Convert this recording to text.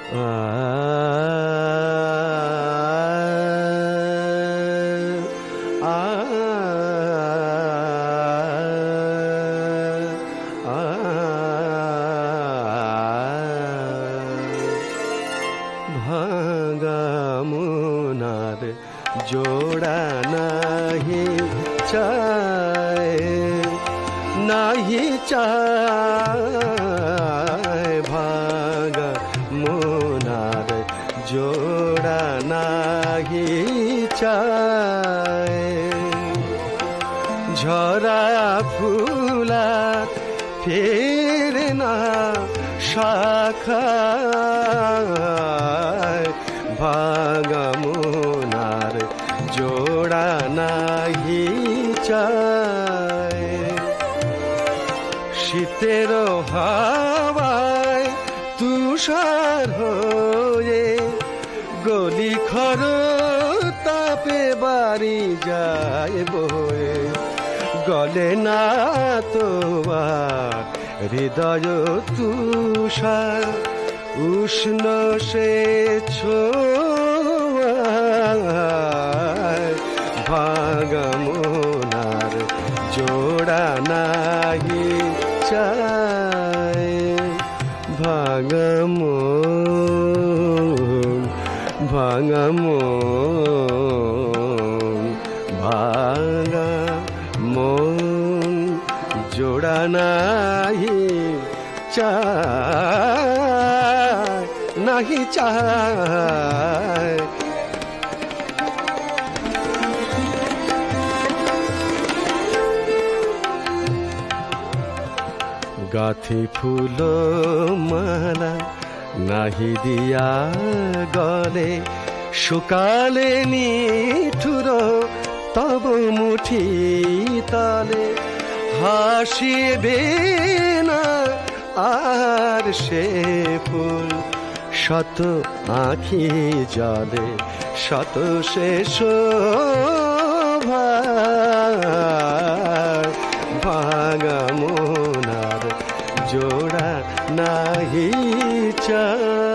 ভাঙা মনার জোড়া নাহি চায়, নাহি চায়, ভাঙা মনার জোড়া নাহি চায়। ঝরা ফুলা ফেরে না শাখায়, ভাঙা মনার জোড়া নাহি চায়। শীতের হাওয়ায় তুষার হয়ে গলি খর তাপে বাড়ি যায় বয়ে, গলে না তোমার হৃদয় তুষার উষ্ণ সে ছোঁয়ায়, ভাঙা মনার জোড়া নাহি চায়। ভাঙা মন, ভাঙা মন, ভাঙা মন জোড়া নাহি চায়, নাহি চায়। গাথি ফুল মালা নাহি দিয়া গলে, শুকালে নিঠুর তব মুঠি তলে, হাসিবে না আর সে ফুল, শত আঁখি জলে শত সে শোভা, ভাঙা মনার জোড়া নাহি চায়।